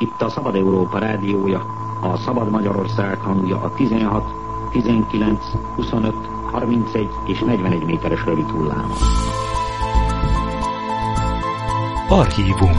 Itt a Szabad Európa rádiója, a Szabad Magyarország hangja a 16, 19, 25, 31 és 41 méteres rövid hullámon. Archívum.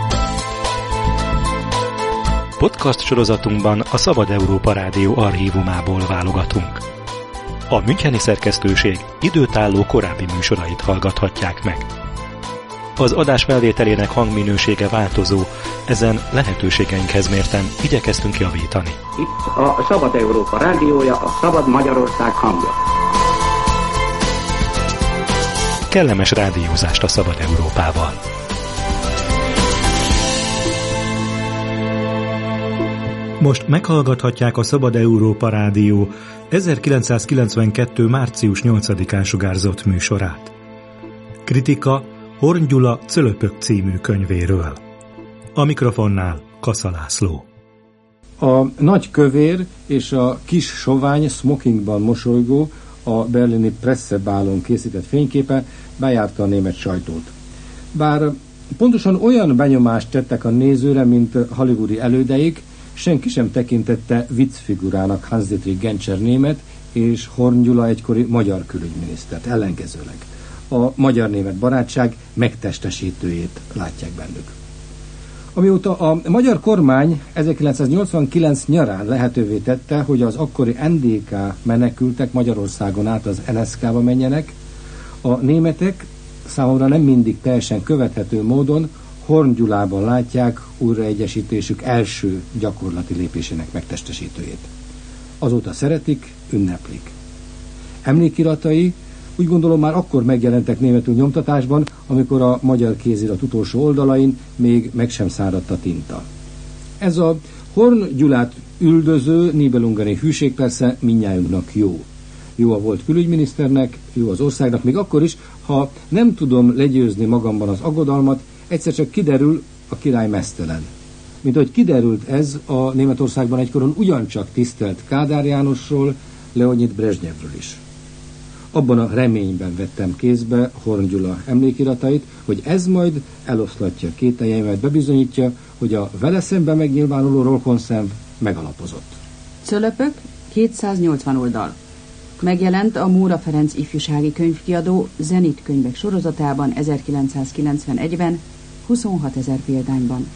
Podcast sorozatunkban a Szabad Európa Rádió archívumából válogatunk. A müncheni szerkesztőség időtálló korábbi műsorait hallgathatják meg. Az adás felvételének hangminősége változó, ezen lehetőségeinkhez mérten igyekeztünk javítani. Itt a Szabad Európa rádiója, a Szabad Magyarország hangja. Kellemes rádiózást a Szabad Európával! Most meghallgathatják a Szabad Európa Rádió 1992. március 8-án sugárzott műsorát. Kritika Horn Gyula Cölöpök című könyvéről. A mikrofonnál Kassa László. A nagy kövér és a kis sovány smokingban mosolygó, a berlini Pressebálon készített fényképe bejárta a német sajtót. Bár pontosan olyan benyomást tettek a nézőre, mint hollywoodi elődeik, senki sem tekintette viccfigurának Hans-Dietrich Genscher német és Horn Gyula egykori magyar külügyminisztert, ellenkezőleg. A magyar-német barátság megtestesítőjét látják bennük. Amióta a magyar kormány 1989 nyarán lehetővé tette, hogy az akkori NDK menekültek Magyarországon át az NSZK-ba menjenek, a németek számomra nem mindig teljesen követhető módon Horn Gyulában látják újraegyesítésük első gyakorlati lépésének megtestesítőjét. Azóta szeretik, ünneplik. Emlékiratai úgy gondolom már akkor megjelentek németül nyomtatásban, amikor a magyar kézirat utolsó oldalain még meg sem száradt a tinta. Ez a Horn Gyulát üldöző nibelungeni hűség persze mindnyájunknak jó. Jó a volt külügyminiszternek, jó az országnak, még akkor is, ha nem tudom legyőzni magamban az aggodalmat, egyszer csak kiderül, a király meztelen. Mint ahogy kiderült ez a Németországban egykoron ugyancsak tisztelt Kádár Jánosról, Leonid Brezsnyevről is. Abban a reményben vettem kézbe Horn Gyula emlékiratait, hogy ez majd eloszlatja kételjeimet, bebizonyítja, hogy a vele szemben megnyilvánuló rokonszenv megalapozott. Cölöpök, 280 oldal. Megjelent a Móra Ferenc ifjúsági könyvkiadó Zenit könyvek sorozatában 1991-ben 26 000 példányban.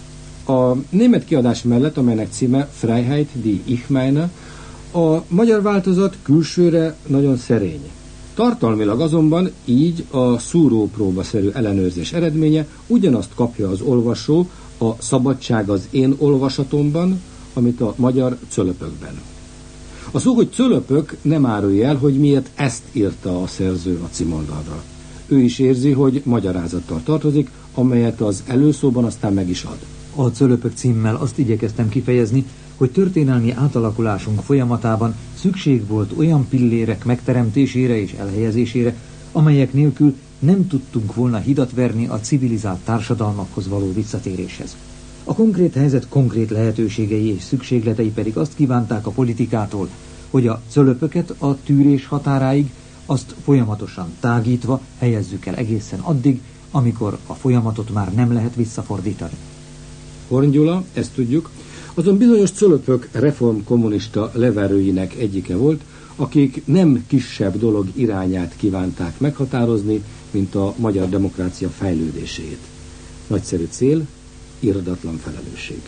A német kiadás mellett, amelynek címe Freiheit, die ich meine, a magyar változat külsőre nagyon szerény. Tartalmilag azonban így a szúrópróbaszerű ellenőrzés eredménye ugyanazt kapja az olvasó a Szabadság az én olvasatomban, amit a magyar Cölöpökben. A szó, hogy Cölöpök nem árulja el, hogy miért ezt írta a szerző a címoldalra. Ő is érzi, hogy magyarázattal tartozik, amelyet az előszóban aztán meg is ad. A Cölöpök címmel azt igyekeztem kifejezni, hogy történelmi átalakulásunk folyamatában szükség volt olyan pillérek megteremtésére és elhelyezésére, amelyek nélkül nem tudtunk volna hidat verni a civilizált társadalmakhoz való visszatéréshez. A konkrét helyzet konkrét lehetőségei és szükségletei pedig azt kívánták a politikától, hogy a cölöpöket a tűrés határáig, azt folyamatosan tágítva helyezzük el egészen addig, amikor a folyamatot már nem lehet visszafordítani. Horn Gyula, ezt tudjuk, azon bizonyos cölöpök reformkommunista leverőinek egyike volt, akik nem kisebb dolog irányát kívánták meghatározni, mint a magyar demokrácia fejlődését. Nagyszerű cél, irdatlan felelősség.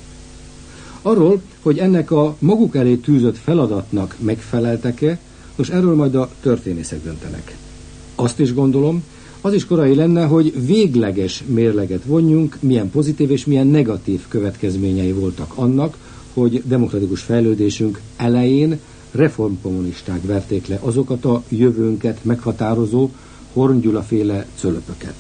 Arról, hogy ennek a maguk elé tűzött feladatnak megfeleltek-e, most erről majd a történészek döntenek. Azt is gondolom, az is korai lenne, hogy végleges mérleget vonjunk, milyen pozitív és milyen negatív következményei voltak annak, hogy demokratikus fejlődésünk elején reformkommunisták verték le azokat a jövőnket meghatározó Horn Gyula-féle cölöpöket.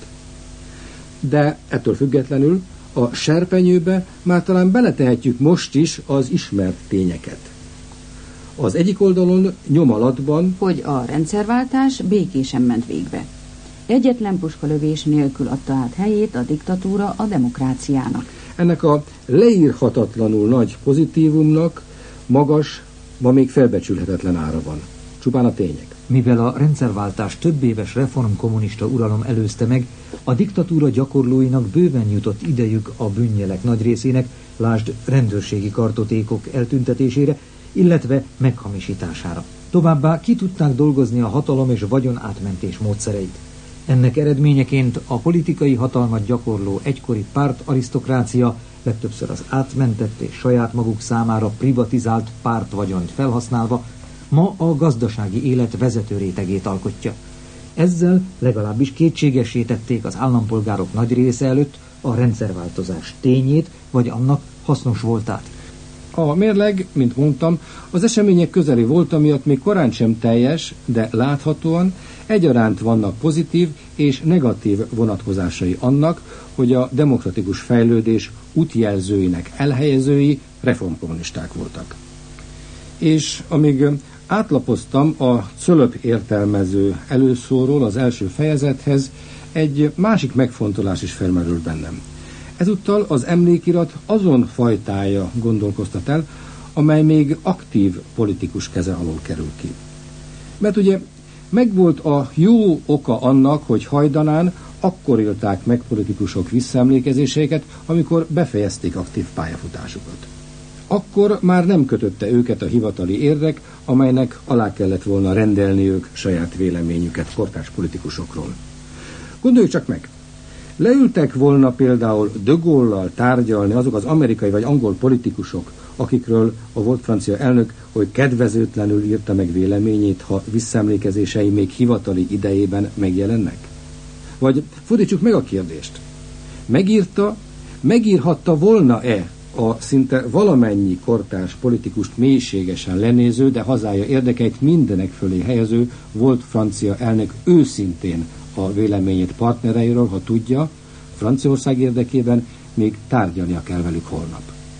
De ettől függetlenül a serpenyőbe már talán beletehetjük most is az ismert tényeket. Az egyik oldalon nyomalatban, hogy a rendszerváltás békésen ment végbe. Egyetlen puskalövés nélkül adta át helyét a diktatúra a demokráciának. Ennek a leírhatatlanul nagy pozitívumnak magas, ma még felbecsülhetetlen ára van. Csupán a tények. Mivel a rendszerváltás többéves reformkommunista uralom előzte meg, a diktatúra gyakorlóinak bőven jutott idejük a bűnjelek nagy részének, lásd rendőrségi kartotékok eltüntetésére, illetve meghamisítására. Továbbá ki tudták dolgozni a hatalom és vagyon átmentés módszereit. Ennek eredményeként a politikai hatalmat gyakorló egykori pártarisztokrácia legtöbbször az átmentett és saját maguk számára privatizált pártvagyont felhasználva ma a gazdasági élet vezető rétegét alkotja. Ezzel legalábbis kétségessé tették az állampolgárok nagy része előtt a rendszerváltozás tényét vagy annak hasznos voltát. A mérleg, mint mondtam, az események közeli volt, miatt még korán sem teljes, de láthatóan egyaránt vannak pozitív és negatív vonatkozásai annak, hogy a demokratikus fejlődés útjelzőinek elhelyezői reformkommunisták voltak. És amíg átlapoztam a Cölöp értelmező előszóról az első fejezethez, egy másik megfontolás is felmerül bennem. Ezúttal az emlékirat azon fajtája gondolkoztat el, amely még aktív politikus keze alól kerül ki. Mert ugye megvolt a jó oka annak, hogy hajdanán akkor élták meg politikusok visszaemlékezéseiket, amikor befejezték aktív pályafutásukat. Akkor már nem kötötte őket a hivatali érdek, amelynek alá kellett volna rendelniük saját véleményüket kortárs politikusokról. Gondoljuk csak meg! Leültek volna például de Gaulle-lal tárgyalni azok az amerikai vagy angol politikusok, akikről a volt francia elnök, hogy kedvezőtlenül írta meg véleményét, ha visszaemlékezései még hivatali idejében megjelennek? Vagy fordítsuk meg a kérdést. Megírhatta volna-e a szinte valamennyi kortárs politikust mélységesen lenéző, de hazája érdekeit mindenek fölé helyező volt francia elnök őszintén a véleményét partnereiről, ha tudja, Franciaország érdekében még tárgyalnia kell velük holnap.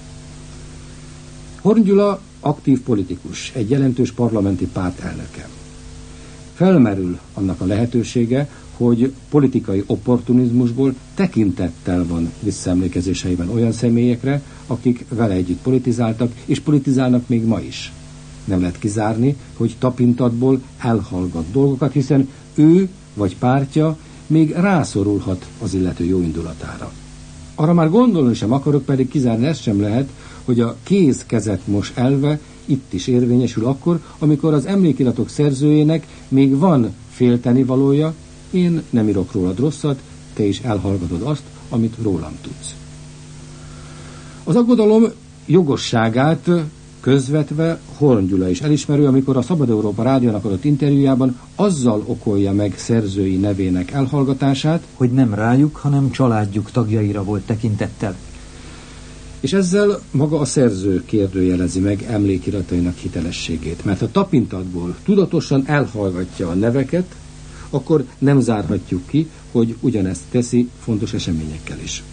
Horn Gyula aktív politikus, egy jelentős parlamenti párt elnöke. Felmerül annak a lehetősége, hogy politikai opportunizmusból tekintettel van visszaemlékezéseiben olyan személyekre, akik vele együtt politizáltak, és politizálnak még ma is. Nem lehet kizárni, hogy tapintatból elhallgat dolgokat, hiszen ő vagy pártja még rászorulhat az illető jó indulatára. Arra már gondolni sem akarok, pedig kizárni ezt sem lehet, hogy a kéz kezet mos elve itt is érvényesül akkor, amikor az emlékiratok szerzőjének még van féltenivalója, én nem írok rólad rosszat, te is elhallgatod azt, amit rólam tudsz. Az aggodalom jogosságát közvetve Horn Gyula is elismerő, amikor a Szabad Európa Rádiónak adott interjújában azzal okolja meg szerzői nevének elhallgatását, hogy nem rájuk, hanem családjuk tagjaira volt tekintettel. És ezzel maga a szerző kérdőjelezi meg emlékiratainak hitelességét, mert ha tapintatból tudatosan elhallgatja a neveket, akkor nem zárhatjuk ki, hogy ugyanezt teszi fontos eseményekkel is.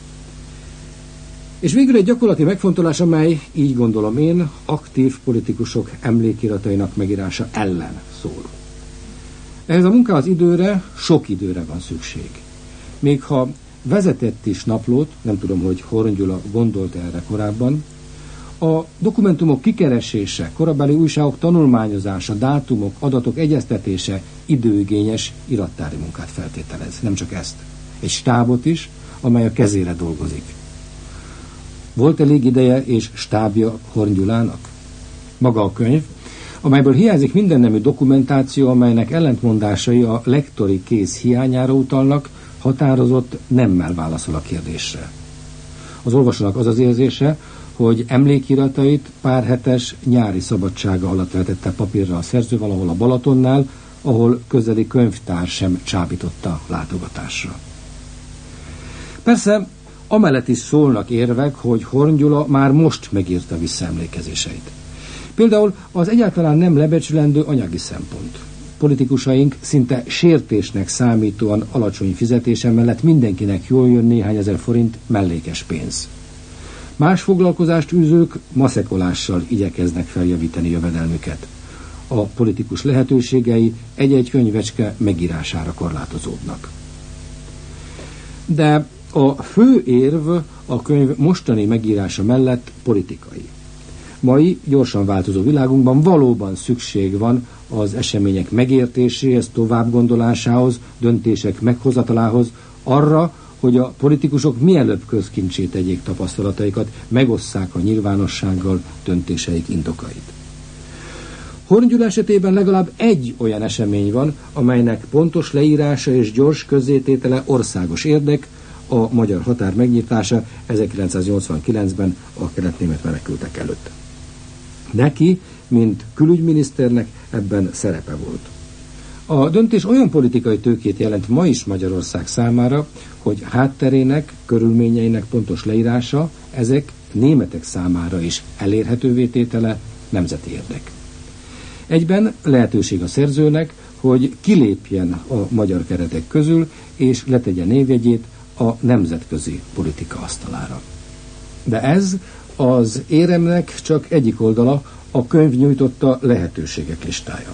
És végül egy gyakorlati megfontolás, amely, így gondolom én, aktív politikusok emlékiratainak megírása ellen szól. Ehhez a munkához időre, sok időre van szükség. Még ha vezetett is naplót, nem tudom, hogy Horn Gyula gondolt erre korábban, a dokumentumok kikeresése, korabeli újságok tanulmányozása, dátumok, adatok egyeztetése időigényes irattári munkát feltételez. Nem csak ezt. Egy stábot is, amely a kezére dolgozik. Volt elég ideje és stábja Horn Gyulának? Maga a könyv, amelyből hiányzik mindennemű dokumentáció, amelynek ellentmondásai a lektori kéz hiányára utalnak, határozott nemmel válaszol a kérdésre. Az olvasónak az az érzése, hogy emlékiratait pár hetes nyári szabadsága alatt vetette papírra a szerző valahol a Balatonnál, ahol közeli könyvtár sem csábította látogatásra. Persze, amellett is szólnak érvek, hogy Horn Gyula már most megírta visszaemlékezéseit. Például az egyáltalán nem lebecsülendő anyagi szempont. Politikusaink szinte sértésnek számítóan alacsony fizetése mellett mindenkinek jól jön néhány ezer forint mellékes pénz. Más foglalkozást űzők maszekolással igyekeznek feljavítani jövedelmüket. A politikus lehetőségei egy-egy könyvecske megírására korlátozódnak. De a fő érv a könyv mostani megírása mellett politikai. Mai, gyorsan változó világunkban valóban szükség van az események megértéséhez, továbbgondolásához, döntések meghozatalához, arra, hogy a politikusok mielőbb közkincsé tegyék tapasztalataikat, megosszák a nyilvánossággal döntéseik indokait. Horn Gyula esetében legalább egy olyan esemény van, amelynek pontos leírása és gyors közzététele országos érdek, a magyar határ megnyitása 1989-ben a kelet-német menekültek előtt. Neki, mint külügyminiszternek ebben szerepe volt. A döntés olyan politikai tőkét jelent ma is Magyarország számára, hogy hátterének, körülményeinek pontos leírása, ezek németek számára is elérhetővé tétele nemzeti érdek. Egyben lehetőség a szerzőnek, hogy kilépjen a magyar keretek közül, és letegye névjegyét a nemzetközi politika asztalára. De ez az éremnek csak egyik oldala, a könyv nyújtotta lehetőségek listája.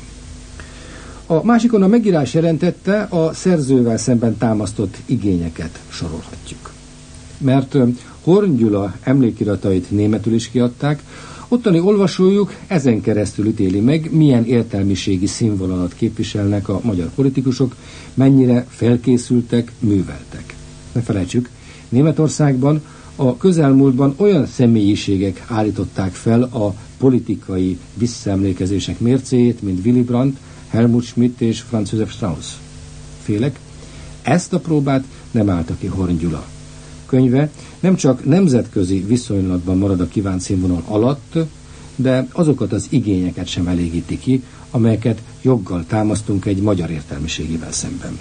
A másikon a megírás jelentette a szerzővel szemben támasztott igényeket sorolhatjuk. Mert Horn Gyula emlékiratait németül is kiadták, ottani olvasójuk ezen keresztül ítéli meg, milyen értelmiségi színvonalat képviselnek a magyar politikusok, mennyire felkészültek, műveltek. Ne felejtsük, Németországban a közelmúltban olyan személyiségek állították fel a politikai visszaemlékezések mércéjét, mint Willy Brandt, Helmut Schmidt és Franz Josef Strauss. Félek, ezt a próbát nem állta ki Horn Gyula. Könyve nem csak nemzetközi viszonylatban marad a kívánt színvonal alatt, de azokat az igényeket sem elégíti ki, amelyeket joggal támasztunk egy magyar értelmiségével szemben.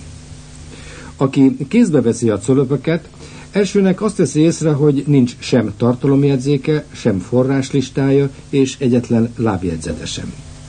Aki kézbe veszi a cölöpöket, elsőnek azt veszi észre, hogy nincs sem tartalomjegyzéke, sem forráslistája, és egyetlen lábjegyzete sem.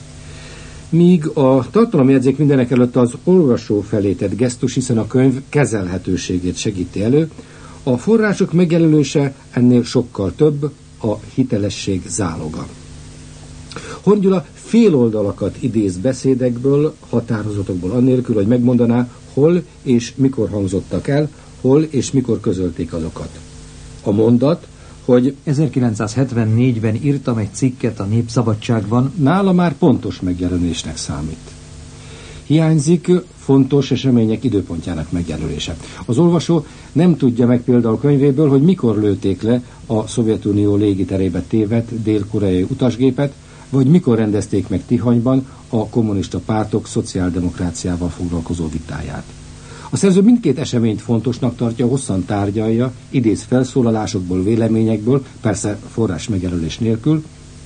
Míg a tartalomjegyzék mindenek előtt az olvasó felé tett gesztus, hiszen a könyv kezelhetőségét segíti elő, a források megjelölése ennél sokkal több, a hitelesség záloga. Horn Gyula féloldalakat idéz beszédekből, határozatokból annélkül, hogy megmondaná, hol és mikor hangzottak el, hol és mikor közölték azokat. A mondat, hogy 1974-ben írtam egy cikket a Népszabadságban, nála már pontos megjelenésnek számít. Hiányzik fontos események időpontjának megjelölése. Az olvasó nem tudja meg például könyvéből, hogy mikor lőtték le a Szovjetunió légiterébe tévedt dél-koreai utasgépet, vagy mikor rendezték meg Tihanyban a kommunista pártok szociáldemokráciával foglalkozó vitáját. A szerző mindkét eseményt fontosnak tartja, hosszan tárgyalja, idéz felszólalásokból, véleményekből, persze forrás megjelölés nélkül,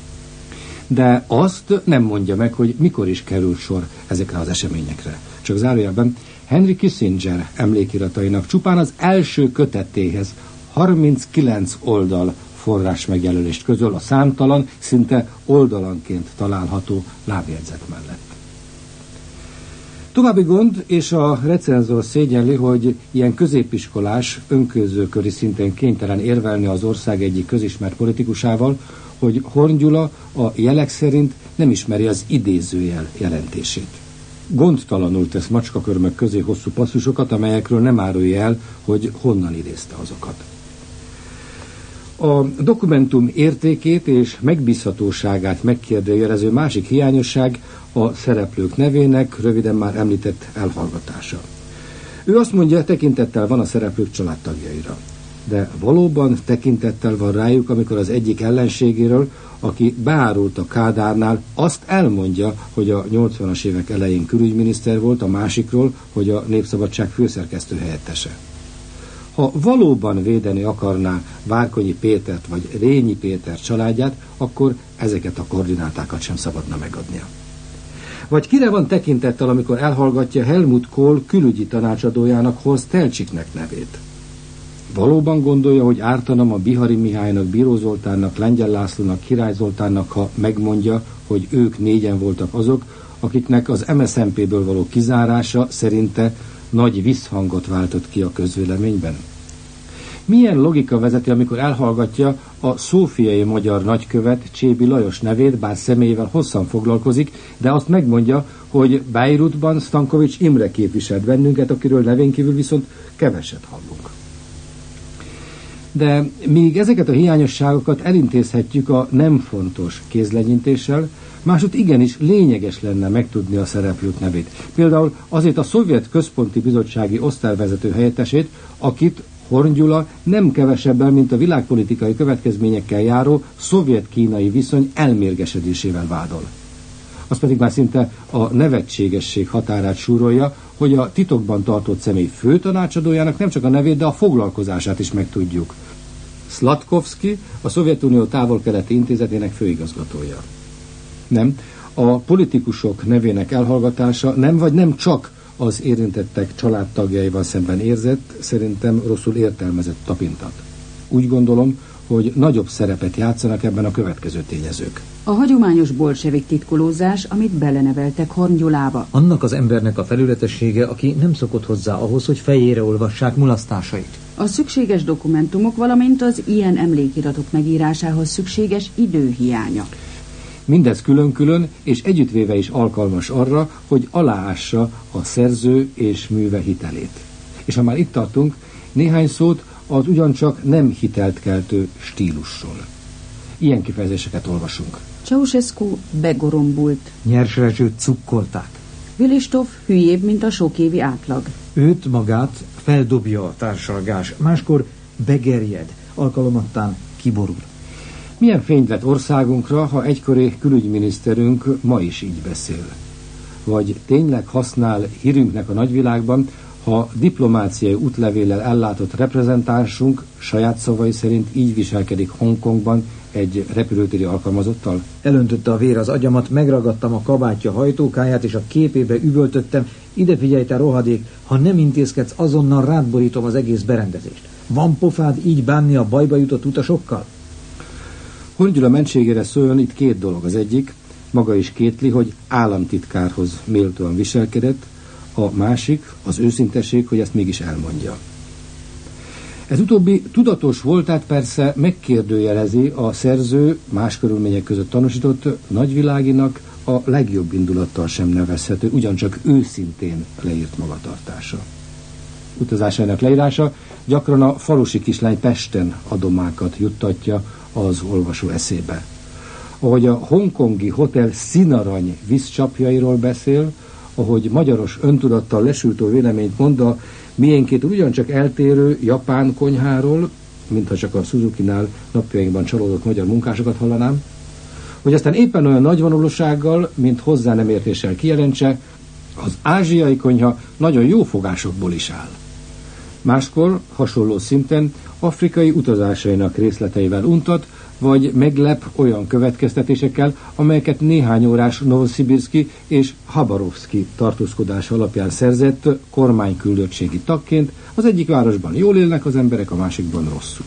de azt nem mondja meg, hogy mikor is került sor ezekre az eseményekre. Csak zárójelben Henry Kissinger emlékiratainak csupán az első kötetéhez 39 oldal forrás megjelölést közöl a számtalan, szinte oldalanként található lábjegyzet mellett. További gond, és a recenzor szégyelli, hogy ilyen középiskolás, önközőköri szinten kénytelen érvelni az ország egyik közismert politikusával, hogy Horn Gyula a jelek szerint nem ismeri az idézőjel jelentését. Gondtalanul tesz macskakörmök közé hosszú passzusokat, amelyekről nem árulja el, hogy honnan idézte azokat. A dokumentum értékét és megbízhatóságát megkérdőjelező másik hiányosság a szereplők nevének, röviden már említett elhallgatása. Ő azt mondja, tekintettel van a szereplők családtagjaira. De valóban tekintettel van rájuk, amikor az egyik ellenségéről, aki beárult a Kádárnál, azt elmondja, hogy a 80-as évek elején külügyminiszter volt, a másikról, hogy a Népszabadság főszerkesztő helyettese. Ha valóban védeni akarná Várkonyi Pétert vagy Rényi Péter családját, akkor ezeket a koordinátákat sem szabadna megadnia. Vagy kire van tekintettel, amikor elhallgatja Helmut Kohl külügyi tanácsadójának, Horst Telcsiknek nevét? Valóban gondolja, hogy ártanam a Bihari Mihálynak, Bíró Zoltánnak, Lengyel Lászlónak, Király Zoltánnak, ha megmondja, hogy ők négyen voltak azok, akiknek az MSZNP-ből való kizárása szerinte nagy visszhangot váltott ki a közvéleményben? Milyen logika vezeti, amikor elhallgatja a szófiai magyar nagykövet Csébi Lajos nevét, bár személyével hosszan foglalkozik, de azt megmondja, hogy Beirutban Stankovics Imre képviselt bennünket, akiről nevén kívül viszont keveset hallunk. De míg ezeket a hiányosságokat elintézhetjük a nem fontos kézlegyintéssel, másút igenis lényeges lenne megtudni a szereplők nevét. Például azért a Szovjet Központi Bizottsági osztályvezető helyettesét, akit Horn Gyula nem kevesebben, mint a világpolitikai következményekkel járó szovjet-kínai viszony elmérgesedésével vádol. Az pedig már szinte a nevetségesség határát súrolja, hogy a titokban tartott személy főtanácsadójának nem csak a nevét, de a foglalkozását is megtudjuk. Szlatkovszky, a Szovjetunió Távol-Keleti Intézetének főigazgatója. Nem, a politikusok nevének elhallgatása nem vagy nem csak az érintettek családtagjaival szemben érzett, szerintem rosszul értelmezett tapintat. Úgy gondolom, hogy nagyobb szerepet játszanak ebben a következő tényezők. A hagyományos bolsevik titkolózás, amit beleneveltek Horn Gyulába. Annak az embernek a felületessége, aki nem szokott hozzá ahhoz, hogy fejére olvassák mulasztásait. A szükséges dokumentumok, valamint az ilyen emlékiratok megírásához szükséges időhiánya. Mindez külön-külön és együttvéve is alkalmas arra, hogy aláássa a szerző és műve hitelét. És ha már itt tartunk, néhány szót az ugyancsak nem hitelt keltő stílusról. Ilyen kifejezéseket olvasunk. Ceausescu begorombult. Nyersrezsőt cukkolták. Vilistov hülyébb, mint a sokévi átlag. Őt magát feldobja a társalgás, máskor begerjed, alkalomattán kiborul. Milyen fényt vet országunkra, ha egykori külügyminiszterünk ma is így beszél? Vagy tényleg használ hírünknek a nagyvilágban, ha diplomáciai útlevéllel ellátott reprezentánsunk saját szavai szerint így viselkedik Hongkongban egy repülőtéri alkalmazottal? Elöntötte a vér az agyamat, megragadtam a kabátja hajtókáját, és a képébe üvöltöttem: ide figyelj, te rohadék, ha nem intézkedsz, azonnal rád borítom az egész berendezést. Van pofád így bánni a bajba jutott utasokkal? Horn Gyula mentségére szóljon itt két dolog. Az egyik, maga is kétli, hogy államtitkárhoz méltóan viselkedett, a másik, az őszintesség, hogy ezt mégis elmondja. Ez utóbbi tudatos voltát persze megkérdőjelezi a szerző más körülmények között tanúsított nagyviláginak a legjobb indulattal sem nevezhető, ugyancsak őszintén leírt magatartása. Utazásának leírása gyakran a falusi kislány Pesten adomákat juttatja az olvasó eszébe. Ahogy a hongkongi hotel színarany vízcsapjairól beszél, ahogy magyaros öntudattal lesültő véleményt mond a miénkétől ugyancsak eltérő japán konyháról, mintha csak a Suzuki-nál napjainkban csalódott magyar munkásokat hallanám, hogy aztán éppen olyan nagyvonulósággal, mint hozzá nem értéssel kijelentse, az ázsiai konyha nagyon jó fogásokból is áll. Máskor hasonló szinten afrikai utazásainak részleteivel untat, vagy meglep olyan következtetésekkel, amelyeket néhány órás Novosibirszki és Habarovszki tartózkodása alapján szerzett kormányküldöttségi tagként. Az egyik városban jól élnek az emberek, a másikban rosszul.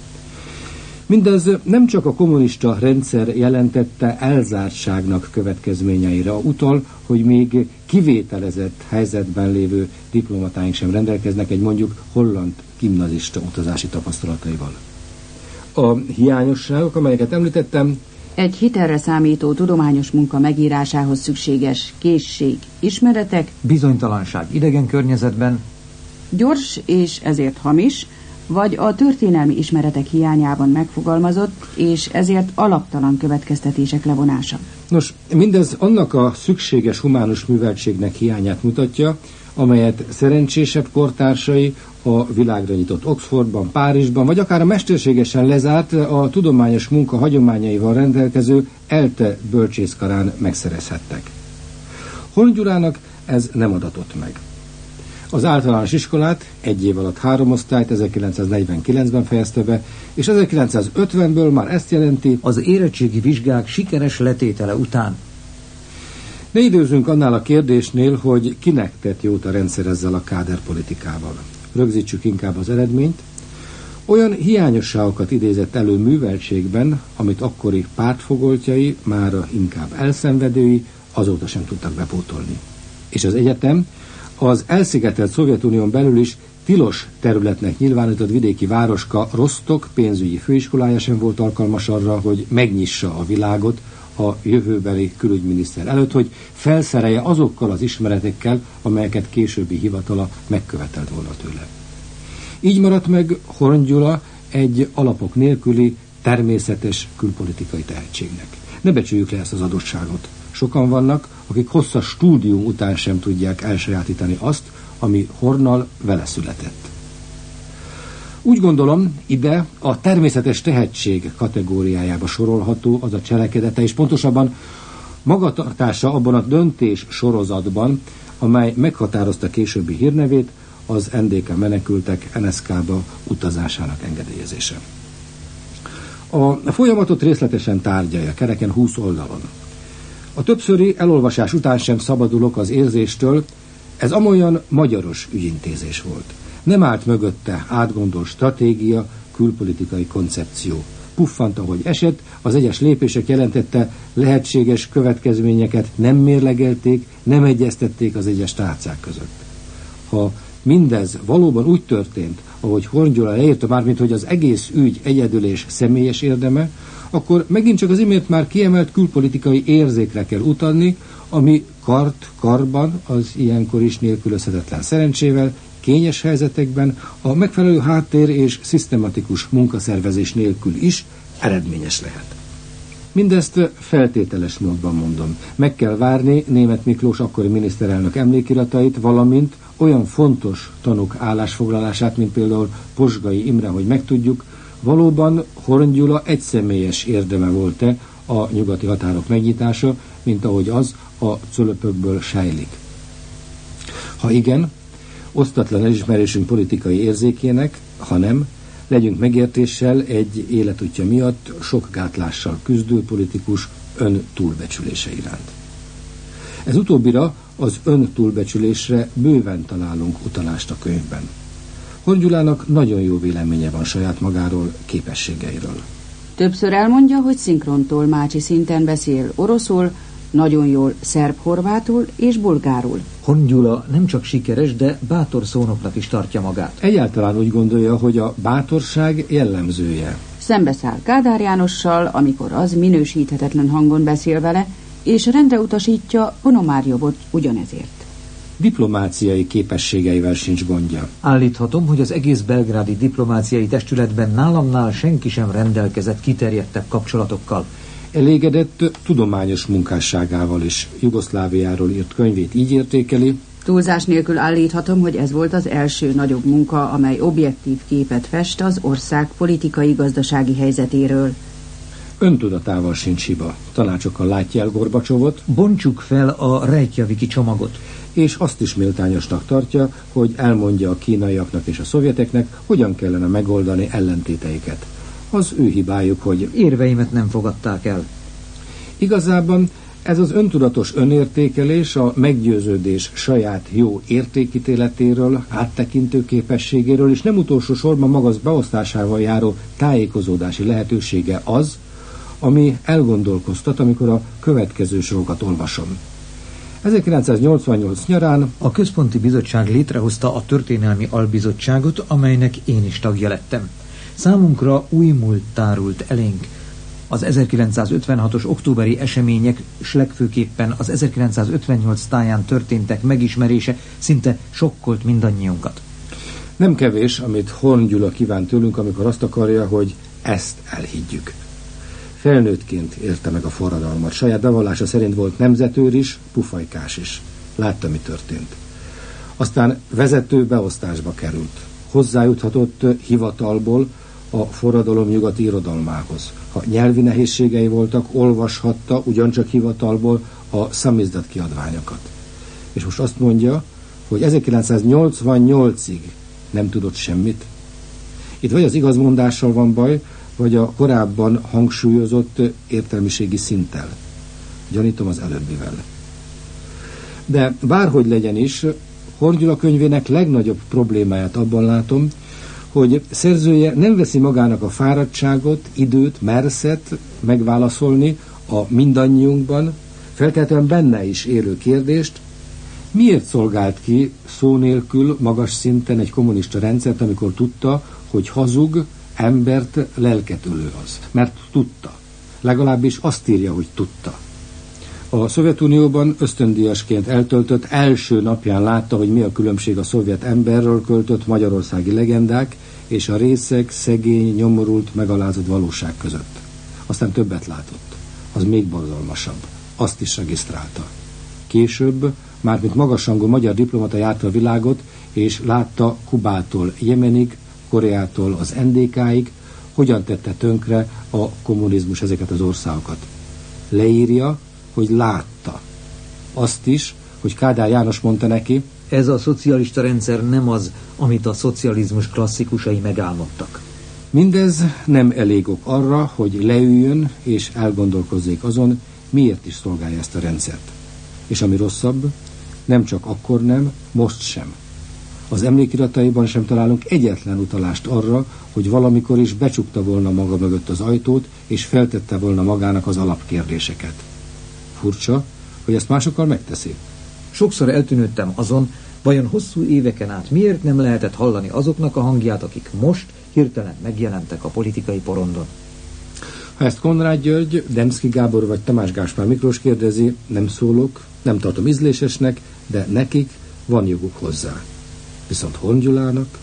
Mindez nem csak a kommunista rendszer jelentette elzártságnak következményeire utal, hogy még kivételezett helyzetben lévő diplomatáink sem rendelkeznek egy mondjuk holland gimnazista utazási tapasztalataival. A hiányosságok, amelyeket említettem, egy hitelre számító tudományos munka megírásához szükséges készség, ismeretek, bizonytalanság idegen környezetben, gyors és ezért hamis, vagy a történelmi ismeretek hiányában megfogalmazott, és ezért alaptalan következtetések levonása. Nos, mindez annak a szükséges humánus műveltségnek hiányát mutatja, amelyet szerencsésebb kortársai a világra nyitott Oxfordban, Párizsban, vagy akár a mesterségesen lezárt, a tudományos munka hagyományaival rendelkező ELTE bölcsészkarán megszerezhettek. Horn Gyulának ez nem adatott meg. Az általános iskolát egy év alatt 3 osztályt 1949-ben fejezte be, és 1950-ből már ezt jelenti: az érettségi vizsgák sikeres letétele után. Ne időzünk annál a kérdésnél, hogy kinek tett jót a rendszer ezzel a káderpolitikával. Rögzítsük inkább az eredményt. Olyan hiányosságokat idézett elő műveltségben, amit akkori pártfogoltjai, mára inkább elszenvedői, azóta sem tudtak bepótolni. És az egyetem az elszigetelt Szovjetunión belül is tilos területnek nyilvánított vidéki városka Rostok pénzügyi főiskolája sem volt alkalmas arra, hogy megnyissa a világot a jövőbeli külügyminiszter előtt, hogy felszerelje azokkal az ismeretekkel, amelyeket későbbi hivatala megkövetelt volna tőle. Így maradt meg Horn Gyula egy alapok nélküli, természetes külpolitikai tehetségnek. Ne becsüljük le ezt az adottságot. Sokan vannak, akik hosszas stúdium után sem tudják elsajátítani azt, ami Hornnal vele született. Úgy gondolom, ide a természetes tehetség kategóriájába sorolható az a cselekedete, és pontosabban magatartása abban a döntés sorozatban, amely meghatározta későbbi hírnevét, az NDK menekültek NSZK-ba utazásának engedélyezése. A folyamatot részletesen tárgyalja, kereken 20 oldalon. A többszöri elolvasás után sem szabadulok az érzéstől, ez amolyan magyaros ügyintézés volt. Nem állt mögötte átgondolt stratégia, külpolitikai koncepció. Puffant, ahogy esett, az egyes lépések jelentette lehetséges következményeket nem mérlegelték, nem egyeztették az egyes tárcák között. Ha mindez valóban úgy történt, ahogy Horn Gyula leírta, mármint hogy az egész ügy egyedül és személyes érdeme, akkor megint csak az imént már kiemelt külpolitikai érzékre kell utalni, ami karban, az ilyenkor is nélkülözhetetlen szerencsével, kényes helyzetekben a megfelelő háttér és szisztematikus munkaszervezés nélkül is eredményes lehet. Mindezt feltételes módban mondom. Meg kell várni Németh Miklós akkori miniszterelnök emlékiratait, valamint olyan fontos tanúk állásfoglalását, mint például Posgai Imre, hogy megtudjuk, valóban Horn Gyula egyszemélyes érdeme volt-e a nyugati határok megnyitása, mint ahogy az a cölöpökből sejlik. Ha igen, osztatlan elismerésünk politikai érzékének, ha nem, legyünk megértéssel egy életútja miatt sok gátlással küzdő politikus öntúlbecsülése iránt. Ez utóbbira, az öntúlbecsülésre bőven találunk utalást a könyvben. Horn Gyulának nagyon jó véleménye van saját magáról, képességeiről. Többször elmondja, hogy szinkrontolmácsi szinten beszél oroszul, nagyon jól szerb-horvátul és bulgárul. Horn Gyula nem csak sikeres, de bátor szónoknak is tartja magát. Egyáltalán úgy gondolja, hogy a bátorság jellemzője. Szembeszáll Kádár Jánossal, amikor az minősíthetetlen hangon beszél vele, és rendre utasítja Ponomárjovot ugyanezért. Diplomáciai képességeivel sincs gondja. Állíthatom, hogy az egész belgrádi diplomáciai testületben nálamnál senki sem rendelkezett kiterjedtebb kapcsolatokkal. Elégedett tudományos munkásságával is. Jugoszláviáról írt könyvét így értékeli. Túlzás nélkül állíthatom, hogy ez volt az első nagyobb munka, amely objektív képet fest az ország politikai-gazdasági helyzetéről. Öntudatával sincs hiba. Tanácsokkal látja el Gorbacsovot. Bontsuk fel a Reykjaviki csomagot. És azt is méltányosnak tartja, hogy elmondja a kínaiaknak és a szovjeteknek, hogyan kellene megoldani ellentéteiket. Az ő hibájuk, hogy érveimet nem fogadták el. Igazában ez az öntudatos önértékelés a meggyőződés saját jó értékítéletéről, áttekintő képességéről, és nem utolsó sorban maga beosztásával járó tájékozódási lehetősége az, ami elgondolkoztat, amikor a következő sorokat olvasom. 1988 nyarán a Központi Bizottság létrehozta a Történelmi Albizottságot, amelynek én is tagja lettem. Számunkra új múlt tárult elénk. Az 1956-os októberi események, s legfőképpen az 1958 táján történtek megismerése szinte sokkolt mindannyiunkat. Nem kevés, amit Horn Gyula kíván tőlünk, amikor azt akarja, hogy ezt elhiggyük. Felnőttként élte meg a forradalmat. Saját bevallása szerint volt nemzetőr is, pufajkás is. Látta, mi történt. Aztán vezető beosztásba került. Hozzájuthatott hivatalból a forradalom nyugati irodalmához. Ha nyelvi nehézségei voltak, olvashatta ugyancsak hivatalból a szamizdat kiadványokat. És most azt mondja, hogy 1988-ig nem tudott semmit. Itt vagy az igazmondással van baj, vagy a korábban hangsúlyozott értelmiségi szinttel. Gyanítom az előbbivel. De bárhogy legyen is, Horn Gyula könyvének legnagyobb problémáját abban látom, hogy szerzője nem veszi magának a fáradtságot, időt, merszet megválaszolni a mindannyiunkban, feltétlenül benne is élő kérdést, miért szolgált ki szó nélkül magas szinten egy kommunista rendszert, amikor tudta, hogy hazug, embert lelket ölő az. Mert tudta. Legalábbis azt írja, hogy tudta. A Szovjetunióban ösztöndíjasként eltöltött első napján látta, hogy mi a különbség a szovjet emberről költött magyarországi legendák és a részeg, szegény, nyomorult, megalázott valóság között. Aztán többet látott. Az még borzalmasabb. Azt is regisztrálta. Később, már mint magasrangú magyar diplomata járta a világot, és látta Kubától Jemenig, Koreától az NDK-ig, hogyan tette tönkre a kommunizmus ezeket az országokat. Leírja, hogy látta. Azt is, hogy Kádár János mondta neki, ez a szocialista rendszer nem az, amit a szocializmus klasszikusai megálmodtak. Mindez nem elég ok arra, hogy leüljön és elgondolkozzék azon, miért is szolgálja ezt a rendszert. És ami rosszabb, nem csak akkor nem, most sem. Az emlékirataiban sem találunk egyetlen utalást arra, hogy valamikor is becsukta volna maga mögött az ajtót, és feltette volna magának az alapkérdéseket. Furcsa, hogy ezt másokkal megteszi. Sokszor eltűnődtem azon, vajon hosszú éveken át miért nem lehetett hallani azoknak a hangját, akik most hirtelen megjelentek a politikai porondon. Ha ezt Konrád György, Demszky Gábor vagy Tamás Gáspár Miklós kérdezi, nem szólok, nem tartom ízlésesnek, de nekik van joguk hozzá. Viszont Horn Gyulának?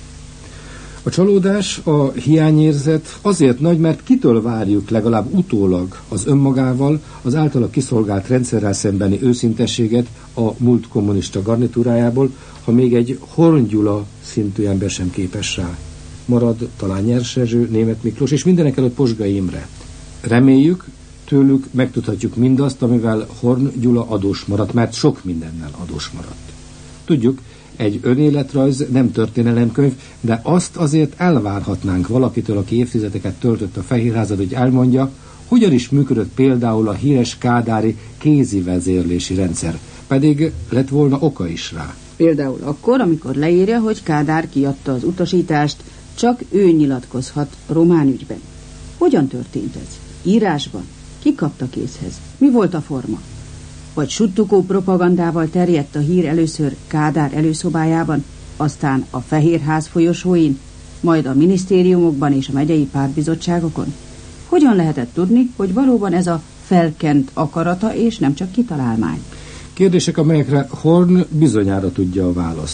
A csalódás, a hiányérzet azért nagy, mert kitől várjuk legalább utólag az önmagával, az általa kiszolgált rendszerrel szembeni őszintességet a múlt kommunista garnitúrájából, ha még egy Horn Gyula szintű ember sem képes rá. Marad talán Nyers Erzső, Németh Miklós és mindenekelőtt Posgai Imre. Reméljük, tőlük megtudhatjuk mindazt, amivel Horn Gyula adós maradt, mert sok mindennel adós maradt. Tudjuk, egy önéletrajz nem történelemkönyv, de azt azért elvárhatnánk valakitől, aki évtizedeket töltött a Fehérházad, hogy elmondja, hogyan is működött például a híres kádári kézi vezérlési rendszer, pedig lett volna oka is rá. Például akkor, amikor leírja, hogy Kádár kiadta az utasítást, csak ő nyilatkozhat román ügyben. Hogyan történt ez? Írásban? Ki kapta kézhez? Mi volt a forma? Vagy suttukó propagandával terjedt a hír először Kádár előszobájában, aztán a Fehérház folyosóin, majd a minisztériumokban és a megyei pártbizottságokon? Hogyan lehetett tudni, hogy valóban ez a felkent akarata és nem csak kitalálmány? Kérdések, amelyekre Horn bizonyára tudja a választ.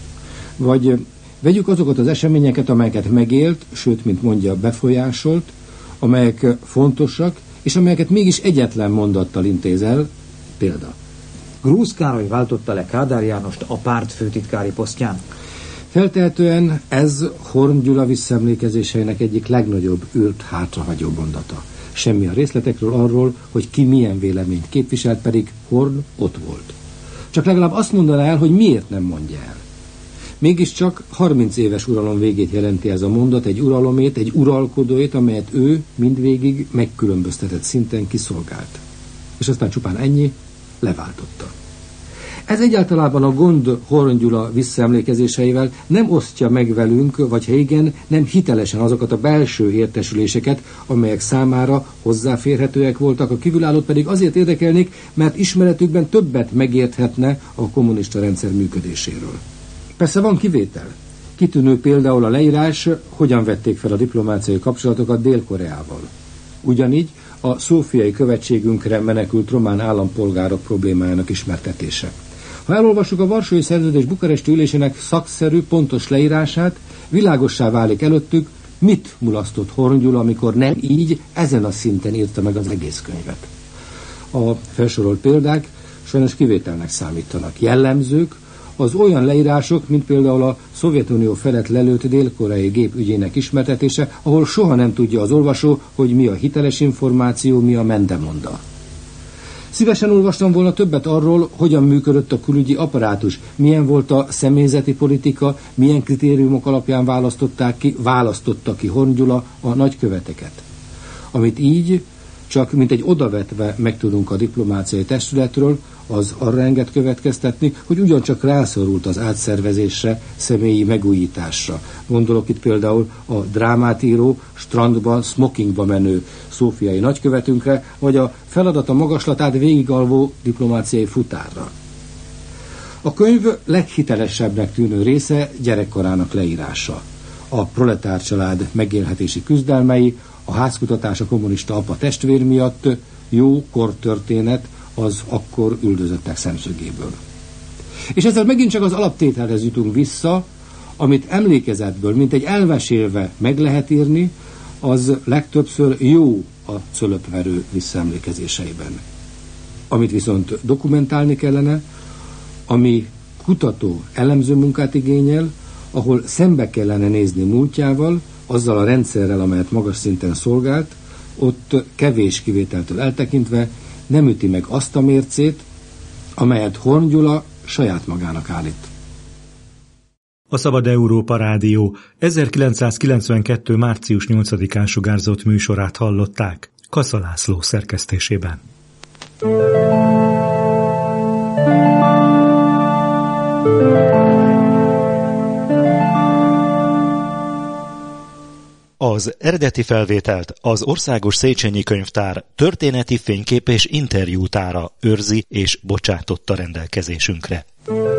Vagy vegyük azokat az eseményeket, amelyeket megélt, sőt, mint mondja, befolyásolt, amelyek fontosak, és amelyeket mégis egyetlen mondattal intéz el. Példa. Grúz Károly váltotta le Kádár Jánost a párt főtitkári posztján. Feltehetően ez Horn Gyula visszaemlékezéseinek egyik legnagyobb ült hátrahagyó mondata. Semmi a részletekről, arról, hogy ki milyen véleményt képviselt, pedig Horn ott volt. Csak legalább azt mondaná el, hogy miért nem mondja el. Mégiscsak 30 éves uralom végét jelenti ez a mondat, egy uralomét, egy uralkodóét, amelyet ő mindvégig megkülönböztetett szinten kiszolgált. És aztán csupán ennyi, leváltotta. Ez egyáltalában a gond Horn Gyula visszaemlékezéseivel, nem osztja meg velünk, vagy ha igen, nem hitelesen azokat a belső értesüléseket, amelyek számára hozzáférhetőek voltak, a kívülállót pedig azért érdekelnék, mert ismeretükben többet megérthetne a kommunista rendszer működéséről. Persze van kivétel. Kitűnő például a leírás, hogyan vették fel a diplomáciai kapcsolatokat Dél-Koreával. Ugyanígy a szófiai követségünkre menekült román állampolgárok problémájának ismertetése. Ha elolvassuk a Varsói Szerződés bukaresti ülésének szakszerű, pontos leírását, világossá válik előttük, mit mulasztott Horn Gyula, amikor nem így, ezen a szinten írta meg az egész könyvet. A felsorolt példák sajnos kivételnek számítanak. Jellemzők az olyan leírások, mint például a Szovjetunió felett lelőtt dél-koreai gép ügyének ismertetése, ahol soha nem tudja az olvasó, hogy mi a hiteles információ, mi a mendemonda. Szívesen olvastam volna többet arról, hogyan működött a külügyi apparátus, milyen volt a személyzeti politika, milyen kritériumok alapján választotta ki Horn Gyula a nagyköveteket. Amit így csak mint egy odavetve megtudunk a diplomáciai testületről, az arra enged következtetni, hogy ugyancsak rászorult az átszervezésre, személyi megújításra. Gondolok itt például a drámát író, strandba, smokingba menő szófiai nagykövetünkre, vagy a feladata magaslatát végigalvó diplomáciai futárra. A könyv leghitelesebbnek tűnő része gyerekkorának leírása. A proletár család megélhetési küzdelmei, a házkutatás a kommunista apa testvér miatt, jó kortörténet az akkor üldözöttek szemszögéből. És ezzel megint csak az alaptételhez jutunk vissza, Amit emlékezetből, mint egy elmesélve meg lehet írni, az legtöbbször jó a cölöpverő visszaemlékezéseiben. Amit viszont dokumentálni kellene, ami kutató, elemző munkát igényel, ahol szembe kellene nézni múltjával, azzal a rendszerrel, amelyet magas szinten szolgált, ott kevés kivételtől eltekintve nem üti meg azt a mércét, amelyet Horn Gyula saját magának állít. A Szabad Európa Rádió 1992. március 8-án sugárzott műsorát hallották Kassa László szerkesztésében. Az eredeti felvételt az Országos Széchenyi Könyvtár történeti fénykép és interjútára őrzi és bocsátotta rendelkezésünkre.